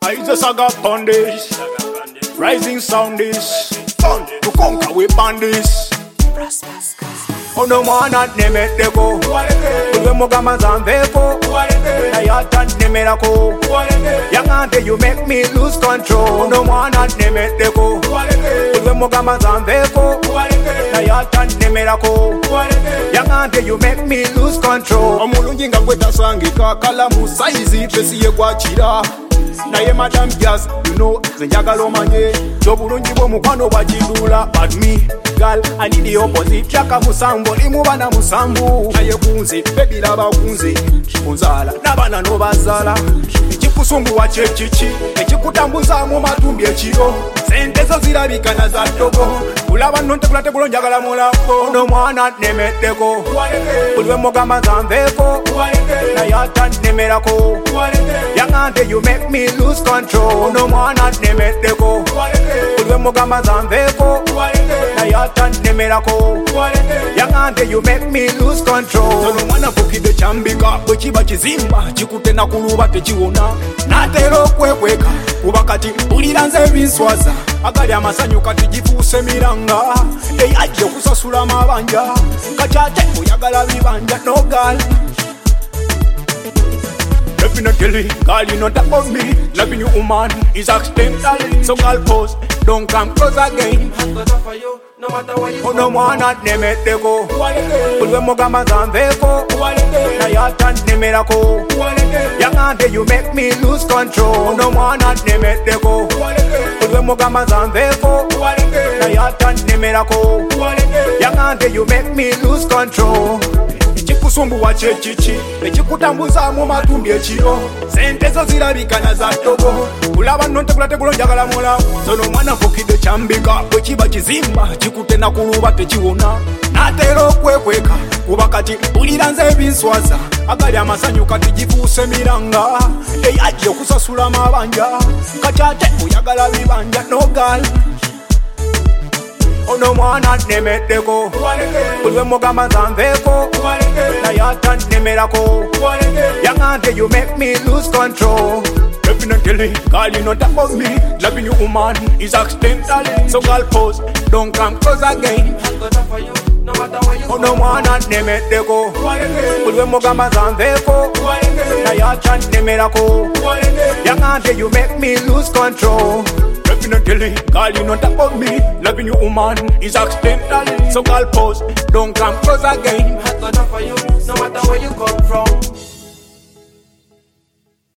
It's a saga upon this. Rising sound is fun to conquer with bandits. Oh no man at nemeteko. Uwe mogama zanveko. Na yata nemerako. Yangante you make me lose control. Oh no man at nemeteko. Uwe mogama zanveko. Na yata nemerako. Yangante you make me lose control. Omulungi nga gweta sangika kala musaizi pesiye kwa chira. Naye madam jazz, you know, zenjagala omanye Zobulungi bw'omukwano bwagidula. But me, girl, I need the opposite. Chaka musambo, limubana musambu. Naye kunze, baby laba kunze Kunzala, nabana no bazala. Ekikusunguwa kyekichi, ekikutambuza mu matumbi ekiro. Sente zo zirabika na za togo. Kulaba nno ntekula tegulo njagala mulako. Ono mwana nemeteko. Uliwe mogama zanveko. Na yata nemerako. Yangante you make me lose control. No mwana nemeteko. Uliwe mogama zanveko. Na yata nemerako. Yangante you make me lose control. Ono mwana fukide chambika. Bwekiba kizimba chikute na kuluba techiwona. Natero kwekweka kubakati ulira nze binswaza. Agali amasanyu kati jifuuse miranga. Ajje kusasula mabanja. Kachate oyagala bibanja. No girl, definitely, girl, you know that about me. Loving you, woman, is accidentally. So girl, pose, don't come close again. No matter what you. Oh no man at nemeteko. Uliwe mogama zanveko. Na yata nemerako. Yangante you make me lose control. Oh no man at nemeteko. Uliwe mogama zanveko. Na yata nemerako. Yangante you make me lose control. Kusumbuwa kyekichi, ekikutambuza mu matumbi ekiro. Sente zo zirabika na za togo. Kulaba nno ntekula tegulo njagala mulawo. Sono mwana fukide chambika. Bwekiba kizimba chikute na kuluba tekiwona. Natera okwekweka kuba kati ulira nze binswaza. Agali amasanyu kati jifuuse miranga. Ajje okusasula amabanja. Kachate oyagala bibanja. No girl, ono mwana nemeteko. Uliwe mogama zanveko. Na yata nemerako. Yangante you make me lose control. Definitely, girl, you know that about me. Loving you, woman, is accidentally. So girl, pose, don't come close again. Ono mwana nemeteko. Uliwe mogama zanveko. Na yata nemerako. Yangante you make me lose control. Definitely, girl, you know that about me. Loving you, woman, is accidentally. So girl, pose, don't come close again. No matter where you come from.